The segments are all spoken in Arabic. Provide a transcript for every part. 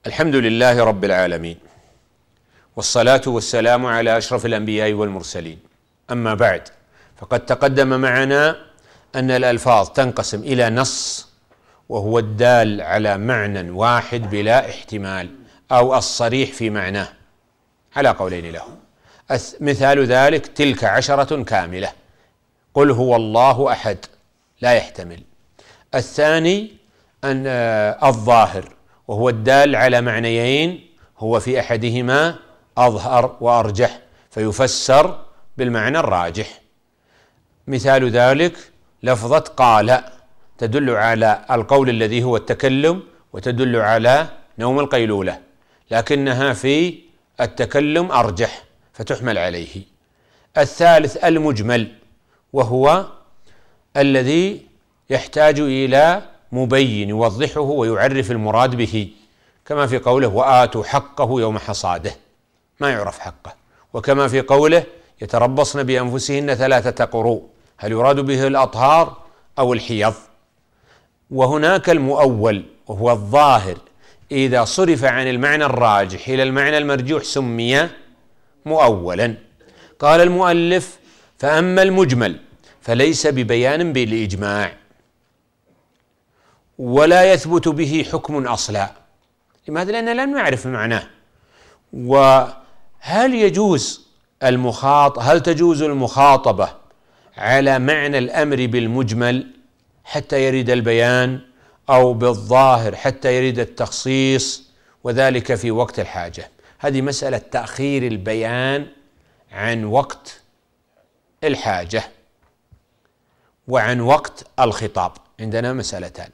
الحمد لله رب العالمين، والصلاة والسلام على أشرف الأنبياء والمرسلين. أما بعد، فقد تقدم معنا أن الألفاظ تنقسم إلى نص وهو الدال على معنى واحد بلا احتمال، أو الصريح في معناه على قولين له. مثال ذلك: تلك 10 كاملة. قل هو الله أحد لا يحتمل. الثاني أن الظاهر، وهو الدال على معنيين، هو في أحدهما أظهر وأرجح فيفسر بالمعنى الراجح. مثال ذلك لفظة قال، تدل على القول الذي هو التكلم، وتدل على نوم القيلولة، لكنها في التكلم أرجح فتحمل عليه. الثالث المجمل، وهو الذي يحتاج إلى مبين يوضحه ويعرف المراد به، كما في قوله: وآتوا حقه يوم حصاده، ما يعرف حقه. وكما في قوله: يتربصن بأنفسهن 3 قروء، هل يراد به الأطهار أو الحيض؟ وهناك المؤول، وهو الظاهر، إذا صرف عن المعنى الراجح إلى المعنى المرجوح سمي مؤولا. قال المؤلف: فأما المجمل فليس ببيان بالإجماع، ولا يثبت به حكم أصلا. لماذا؟ لأننا لم نعرف معناه. وهل هل تجوز المخاطبة على معنى الأمر بالمجمل حتى يرد البيان، أو بالظاهر حتى يرد التخصيص، وذلك في وقت الحاجة؟ هذه مسألة تأخير البيان عن وقت الحاجة وعن وقت الخطاب. عندنا مسألتان: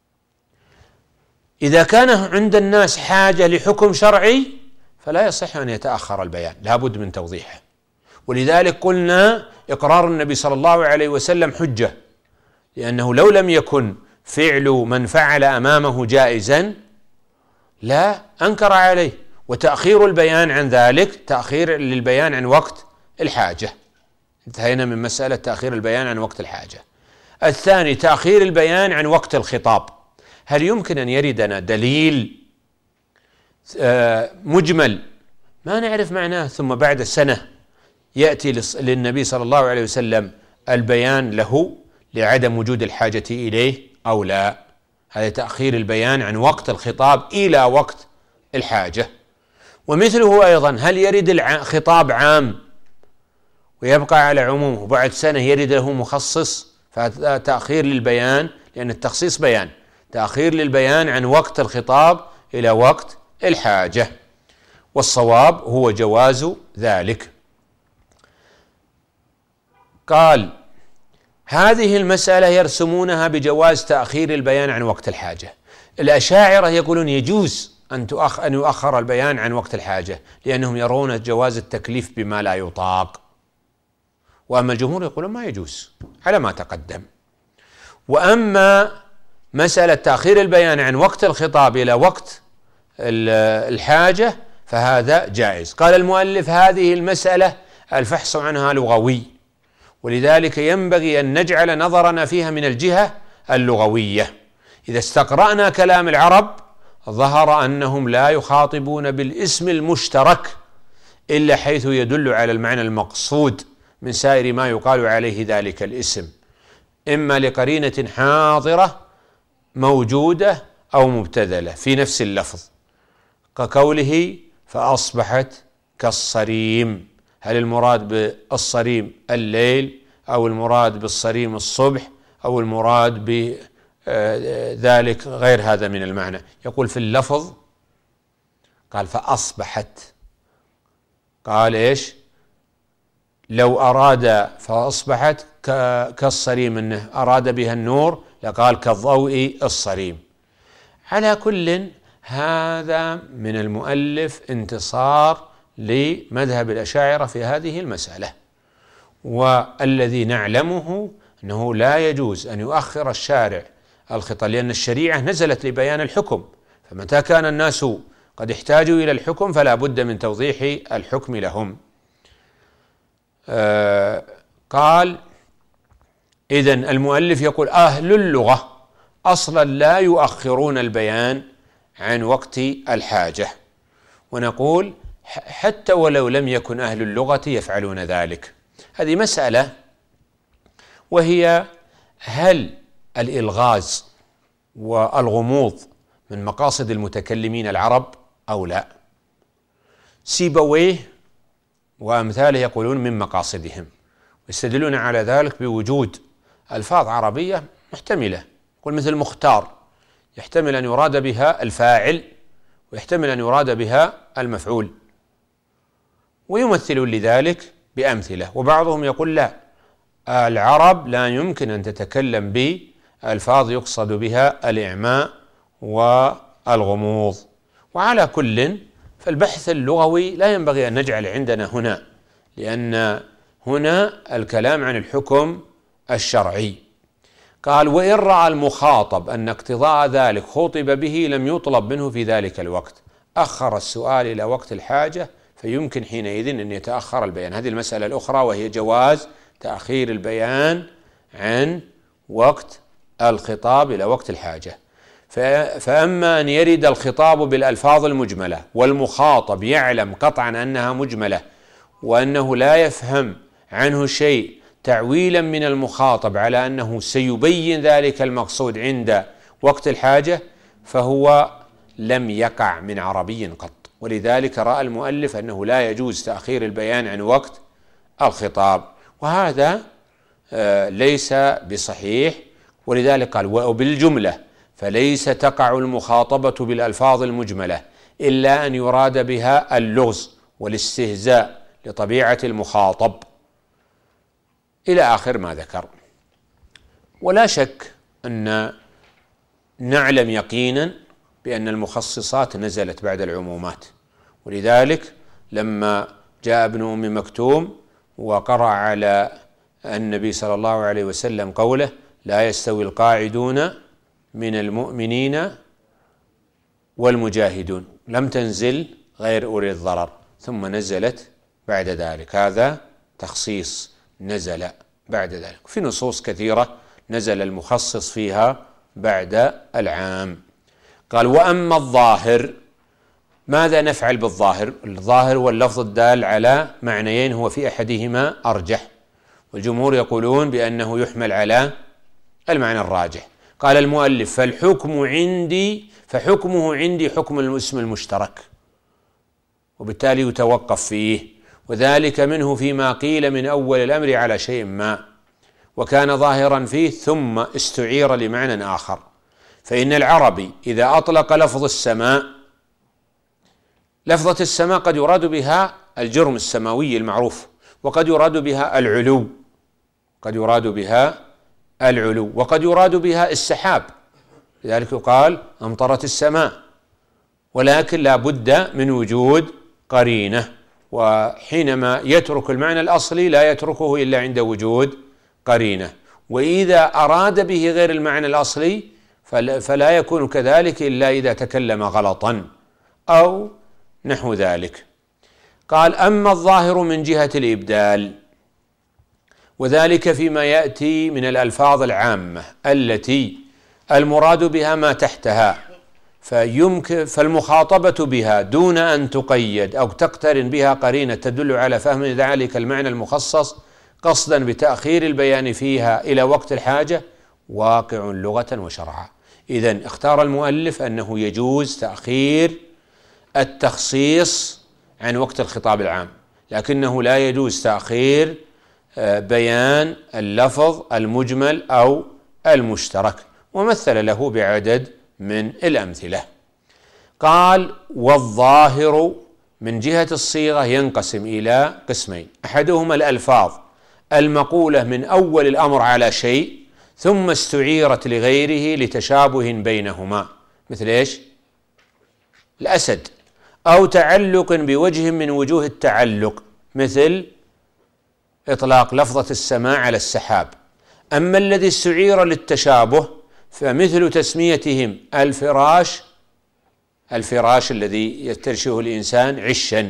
إذا كان عند الناس حاجة لحكم شرعي فلا يصح أن يتأخر البيان، لا بد من توضيحه. ولذلك قلنا إقرار النبي صلى الله عليه وسلم حجة، لأنه لو لم يكن فعل من فعل أمامه جائزا لا أنكر عليه. وتأخير البيان عن ذلك تأخير للبيان عن وقت الحاجة. انتهينا من مسألة تأخير البيان عن وقت الحاجة. الثاني تأخير البيان عن وقت الخطاب. هل يمكن أن يردنا دليل مجمل ما نعرف معناه، ثم بعد سنة يأتي للنبي صلى الله عليه وسلم البيان له لعدم وجود الحاجة إليه أو لا؟ هذا تأخير البيان عن وقت الخطاب إلى وقت الحاجة. ومثله أيضا: هل يرد الخطاب عام ويبقى على عمومه، وبعد سنة يرد له مخصص؟ فهذا تأخير للبيان، لأن التخصيص بيان. تأخير للبيان عن وقت الخطاب إلى وقت الحاجة. والصواب هو جواز ذلك. قال: هذه المسألة يرسمونها بجواز تأخير البيان عن وقت الحاجة. الأشاعرة يقولون يجوز أن يؤخر البيان عن وقت الحاجة، لأنهم يرون جواز التكليف بما لا يطاق. وأما الجمهور يقولون ما يجوز على ما تقدم. وأما مسألة تأخير البيان عن وقت الخطاب إلى وقت الحاجة فهذا جائز. قال المؤلف: هذه المسألة الفحص عنها لغوي، ولذلك ينبغي أن نجعل نظرنا فيها من الجهة اللغوية. إذا استقرأنا كلام العرب ظهر أنهم لا يخاطبون بالاسم المشترك إلا حيث يدل على المعنى المقصود من سائر ما يقال عليه ذلك الاسم، إما لقرينة حاضرة موجودة أو مبتذلة في نفس اللفظ، كقوله: فأصبحت كالصريم. هل المراد بالصريم الليل، أو المراد بالصريم الصبح، أو المراد بذلك غير هذا من المعنى؟ يقول في اللفظ قال فأصبحت، قال إيش؟ لو أراد فأصبحت كالصريم أنه أراد بها النور لقال كالضوء الصريم. على كل، هذا من المؤلف انتصار لمذهب الأشاعرة في هذه المسألة. والذي نعلمه أنه لا يجوز أن يؤخر الشارع الخطاب، لأن الشريعة نزلت لبيان الحكم، فمتى كان الناس قد احتاجوا إلى الحكم فلا بد من توضيح الحكم لهم. قال: إذن المؤلف يقول: أهل اللغة أصلا لا يؤخرون البيان عن وقت الحاجة. ونقول حتى ولو لم يكن أهل اللغة يفعلون ذلك. هذه مسألة، وهي هل الإلغاز والغموض من مقاصد المتكلمين العرب أو لا؟ سيبويه وأمثاله يقولون من مقاصدهم، ويستدلون على ذلك بوجود ألفاظ عربية محتملة، يقول مثل مختار يحتمل أن يراد بها الفاعل ويحتمل أن يراد بها المفعول، ويمثلون لذلك بأمثلة. وبعضهم يقول لا، العرب لا يمكن أن تتكلم بألفاظ يقصد بها الإعماء والغموض. وعلى كل فالبحث اللغوي لا ينبغي أن نجعل عندنا هنا، لأن هنا الكلام عن الحكم الشرعي. قال وإن رأى المخاطب أن اقتضاء ذلك خطب به لم يطلب منه في ذلك الوقت، أخر السؤال إلى وقت الحاجة، فيمكن حينئذ أن يتأخر البيان. هذه المسألة الأخرى، وهي جواز تأخير البيان عن وقت الخطاب إلى وقت الحاجة. فأما أن يرد الخطاب بالألفاظ المجملة والمخاطب يعلم قطعا أنها مجملة وأنه لا يفهم عنه شيء تعويلا من المخاطب على أنه سيبين ذلك المقصود عند وقت الحاجة، فهو لم يقع من عربي قط. ولذلك رأى المؤلف أنه لا يجوز تأخير البيان عن وقت الخطاب، وهذا ليس بصحيح. ولذلك قال وبالجملة فليس تقع المخاطبة بالألفاظ المجملة إلا أن يراد بها اللغز والاستهزاء لطبيعة المخاطب، إلى آخر ما ذكر. ولا شك أن نعلم يقينا بأن المخصصات نزلت بعد العمومات، ولذلك لما جاء ابن أم مكتوم وقرأ على النبي صلى الله عليه وسلم قوله لا يستوي القاعدون من المؤمنين والمجاهدون، لم تنزل غير أولي الضرر، ثم نزلت بعد ذلك. هذا تخصيص نزل بعد ذلك. في نصوص كثيرة نزل المخصص فيها بعد العام. قال وأما الظاهر، ماذا نفعل بالظاهر؟ الظاهر هو اللفظ الدال على معنيين، هو في أحدهما أرجح، والجمهور يقولون بأنه يحمل على المعنى الراجح. قال المؤلف فحكمه عندي حكم الاسم المشترك، وبالتالي يتوقف فيه، وذلك منه فيما قيل من أول الأمر على شيء ما وكان ظاهرا فيه ثم استعير لمعنى آخر. فإن العربي إذا أطلق لفظ السماء، لفظة السماء قد يراد بها الجرم السماوي المعروف، وقد يراد بها العلو، وقد يراد بها السحاب، لذلك يقال أمطرت السماء، ولكن لا بد من وجود قرينة، وحينما يترك المعنى الأصلي لا يتركه إلا عند وجود قرينة. وإذا أراد به غير المعنى الأصلي فلا يكون كذلك إلا إذا تكلم غلطا أو نحو ذلك. قال أما الظاهر من جهة الإبدال، وذلك فيما يأتي من الألفاظ العامة التي المراد بها ما تحتها، فالمخاطبة بها دون أن تقيد أو تقترن بها قرينة تدل على فهم ذلك المعنى المخصص قصدا بتأخير البيان فيها إلى وقت الحاجة واقع لغة وشرعا. إذن اختار المؤلف أنه يجوز تأخير التخصيص عن وقت الخطاب العام، لكنه لا يجوز تأخير بيان اللفظ المجمل أو المشترك، ومثل له بعدد من الأمثلة. قال والظاهر من جهة الصيغة ينقسم إلى قسمين، أحدهما الألفاظ المقولة من أول الأمر على شيء ثم استعيرت لغيره لتشابه بينهما، مثل إيش؟ الأسد، أو تعلق بوجه من وجوه التعلق، مثل إطلاق لفظة السماء على السحاب. أما الذي استعير للتشابه فمثل تسميتهم الفراش الذي يفترشه الإنسان عشا.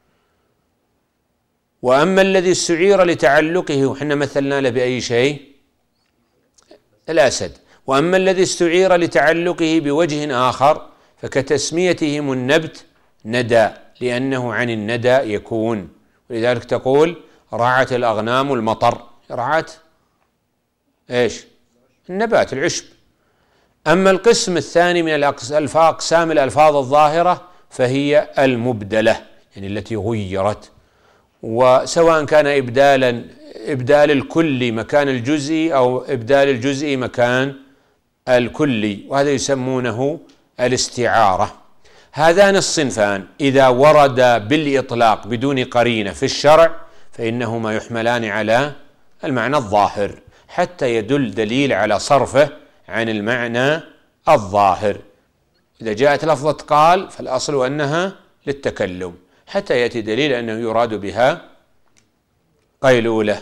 وأما الذي استعير لتعلقه، وحنا مثلنا له بأي شيء؟ الأسد. وأما الذي استعير لتعلقه بوجه آخر فكتسميتهم النبت ندى، لأنه عن الندى يكون، ولذلك تقول رعت الأغنام المطر، رعت ايش؟ النبات، العشب. أما القسم الثاني من أقسام الألفاظ الظاهرة فهي المبدلة، يعني التي غيرت، وسواء كان إبدال الكلي مكان الجزئي أو إبدال الجزئي مكان الكلي، وهذا يسمونه الاستعارة. هذان الصنفان إذا ورد بالإطلاق بدون قرينة في الشرع فإنهما يحملان على المعنى الظاهر حتى يدل دليل على صرفه عن المعنى الظاهر. إذا جاءت لفظة قال فالأصل أنها للتكلم حتى يأتي دليل أنه يراد بها قيلولة.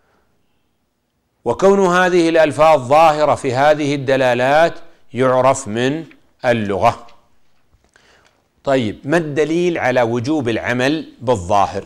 وكون هذه الألفاظ ظاهرة في هذه الدلالات يعرف من اللغة. طيب، ما الدليل على وجوب العمل بالظاهر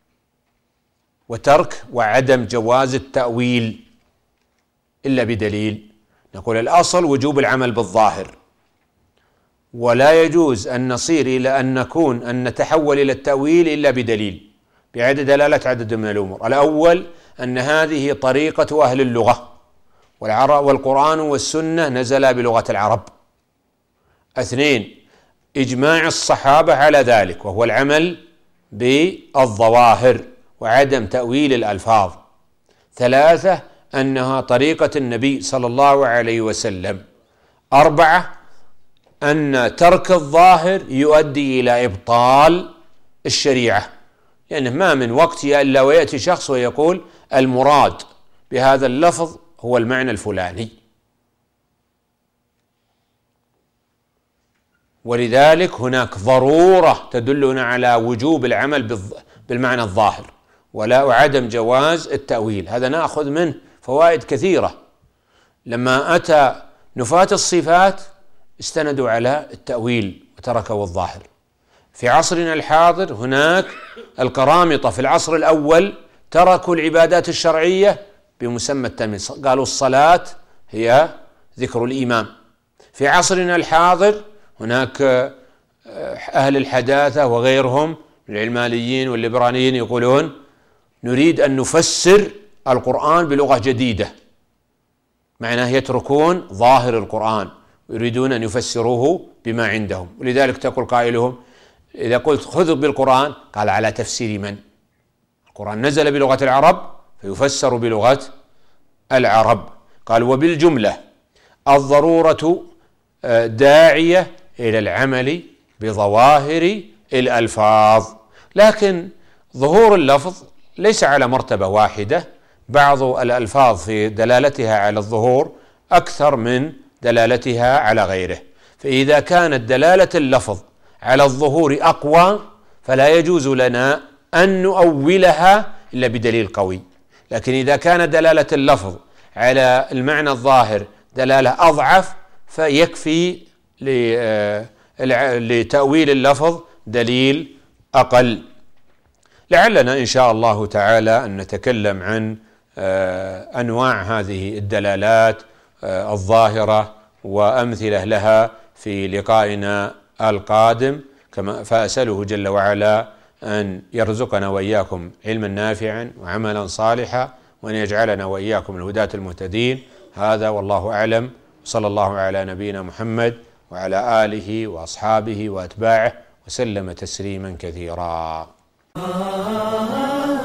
وترك وعدم جواز التأويل إلا بدليل؟ نقول الأصل وجوب العمل بالظاهر، ولا يجوز أن نصير إلى أن نتحول إلى التأويل إلا بدليل، بعدد دلالة عدد من الأمور. الأول أن هذه طريقة أهل اللغة، والقرآن والسنة نزلا بلغة العرب. اثنين، إجماع الصحابة على ذلك وهو العمل بالظواهر وعدم تأويل الألفاظ. ثلاثة، أنها طريقة النبي صلى الله عليه وسلم. أربعة، أن ترك الظاهر يؤدي إلى إبطال الشريعة، لأنه ما من وقت إلا ويأتي شخص ويقول المراد بهذا اللفظ هو المعنى الفلاني. ولذلك هناك ضرورة تدلنا على وجوب العمل بالمعنى الظاهر وعدم جواز التأويل. هذا نأخذ منه فوائد كثيرة. لما أتى نفاة الصفات استندوا على التأويل وتركوا الظاهر. في عصرنا الحاضر هناك القرامطة في العصر الأول تركوا العبادات الشرعية بمسمى التمييز، قالوا الصلاة هي ذكر الإمام. في عصرنا الحاضر هناك أهل الحداثة وغيرهم العلمانيين والليبراليين يقولون نريد أن نفسر القرآن بلغة جديدة، معناه يتركون ظاهر القرآن ويريدون أن يفسروه بما عندهم. ولذلك تقول قائلهم إذا قلت خذوا بالقرآن قال على تفسير من؟ القرآن نزل بلغة العرب فيفسر بلغة العرب. قال وبالجملة الضرورة داعية إلى العمل بظواهر الألفاظ، لكن ظهور اللفظ ليس على مرتبة واحدة، بعض الألفاظ في دلالتها على الظهور أكثر من دلالتها على غيره. فإذا كانت دلالة اللفظ على الظهور أقوى فلا يجوز لنا أن نؤولها إلا بدليل قوي، لكن إذا كان دلالة اللفظ على المعنى الظاهر دلالة أضعف فيكفي لتأويل اللفظ دليل أقل. لعلنا إن شاء الله تعالى أن نتكلم عن أنواع هذه الدلالات الظاهرة وأمثلة لها في لقائنا القادم، فأسأله جل وعلا أن يرزقنا وإياكم علما نافعا وعملا صالحا، وأن يجعلنا وإياكم الهداة المهتدين. هذا والله أعلم، صلى الله على نبينا محمد وعلى آله وأصحابه وأتباعه وسلم تسليما كثيرا.